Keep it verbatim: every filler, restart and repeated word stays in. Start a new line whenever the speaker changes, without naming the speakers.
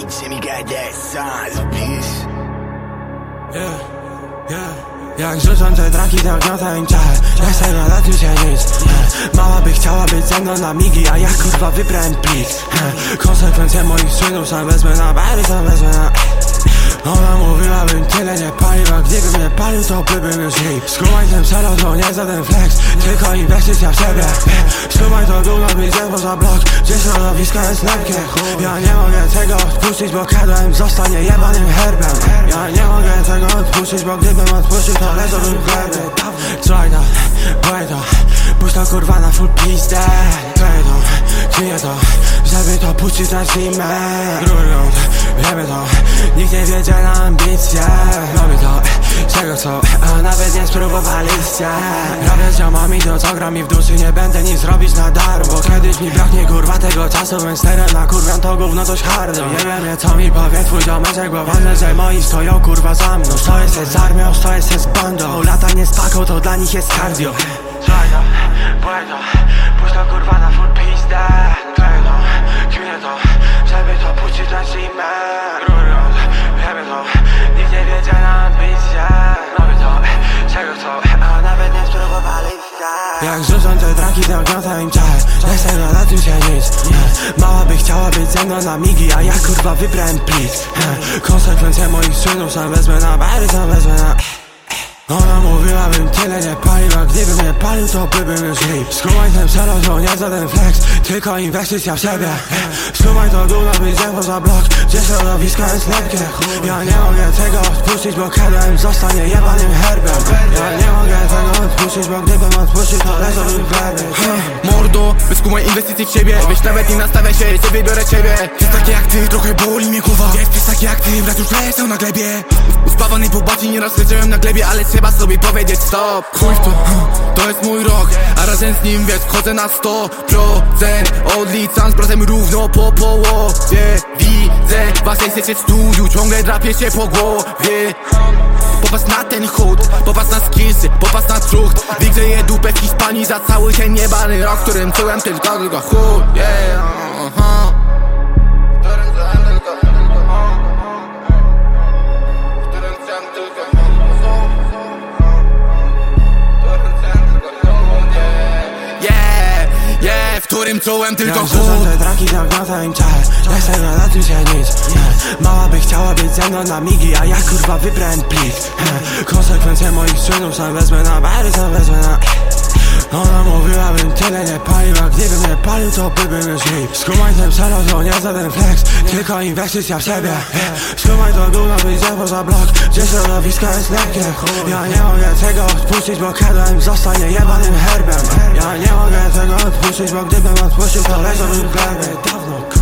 Like Jimmy got that size, bitch.
Yeah, yeah. Jak rzucam te traki, to gniotę cię. Nie chcę gadać już się nic, yeah. Mała by chciała być ze mną na migi, a ja kurwa wybrałem plik, yeah. Konsekwencje moich czynów sam wezmę na bary, sam wezmę na... Ona mówiła, bym tyle nie palił, a gdybym nie palił, to bym już hip. Skumaj ten przelot, to nie za ten flex, tylko inwestycja w siebie. Skumaj to gówno, być poza blok, gdzie środowisko jest lepkie. Ja nie mogę tego odpuścić, bo kadłem zostanie jebanym herbem. Ja nie mogę tego odpuścić, bo gdybym odpuścił, to leżałbym w glebie. Słuchaj to, boję to, puść to kurwa na full pizdę. Kleję to, kryję to, żeby to puścić na zimę. Gruby grunt, wiemy to, nikt nie wiedzie na ambicje. Robię to, czego co, a nawet nie spróbowaliście. Robię z ziomami to, co gra mi w duszy, nie będę nic robić na darmo. Bo kiedyś mi braknie kurwa tego czasu, więc teraz na kurwa to gówno dość hardo. Nie wiem co mi powie twój ziomeczek, bo ważne, że moi stoją kurwa za mną. Stoję se z armią, stoję se z bandą. Lata nie z paką, to dla nich jest cardio. Słuchaj to, boję to, puść to kurwa na full pizdę. Kleję to, kwiję to, żeby to puścić na zimę. Wiemy to, nikt nie wiedzie na ambicje. Robię to, czego co, a nawet nie spróbowaliście. Jak rzucam te traki, to gniotę cię. Nie chcę gadać już się nic, yeah. Mała by chciała być ze mną na migi, a ja kurwa wybrałem plik, yeah. Konsekwencje moich czynów sam wezmę na bary, sam wezmę na... Ona mówiła, bym tyle nie palił, a gdybym nie palił, to bym już hip. Skumaj ten przelot, to nie za ten flex, tylko inwestycja w siebie. Skumaj to gówno, być poza blok, gdzie środowisko jest lepkie. Ja nie mogę tego odpuścić, bo kadłem zostanie jebanym herbem. Ja nie mogę tego odpuścić, bo gdybym odpuścił, to leżałbym w glebie.
Mordo, wyskumaj inwestycji w siebie. Weź nawet nie nastawiaj się, sobie biorę ciebie. Jest taki jak ty, trochę boli mnie głowa. Jest taki jak ty, brat już lecę na glebie. Uspawany po baci, nieraz leciałem na glebie, ale trzeba sobie powiedzieć stop. Chuj w to, to jest mój rok, a razem z nim wiesz, wchodzę na sto procent. Odliczam z bratem równo po połowie. Widzę was jesteście w studiu, ciągle drapie się po głowie. Popatrz na ten chód, popatrz na skillsy, popatrz na trucht. Wygrzeję dupę w Hiszpanii za cały ten niebany rok, w którym czułem tylko tylko chód, yeah, uh-huh. W którym czułem tylko chód.
Jak rzucam te traki, to gniotę cię. Nie chcę gadać już się nic, yeah. Mała by chciała być ze mną na migi, a ja kurwa wybrałem plik, yeah. Konsekwencje moich czynów sam wezmę na bary, sam wezmę na... Ona mówiła, bym tyle nie palił, a gdybym nie palił, to bym już hip. Skumaj ten przelot, to nie za ten flex, tylko inwestycja w siebie, yeah. Skumaj to gówno, być poza blok, gdzie środowisko jest lepkie. Ja nie mogę tego odpuścić, bo kadłem zostanie jebanym herbem. Ja nie mogę tego odpuścić, bo gdybym odpuścił, to leżałbym w glebie. Dawno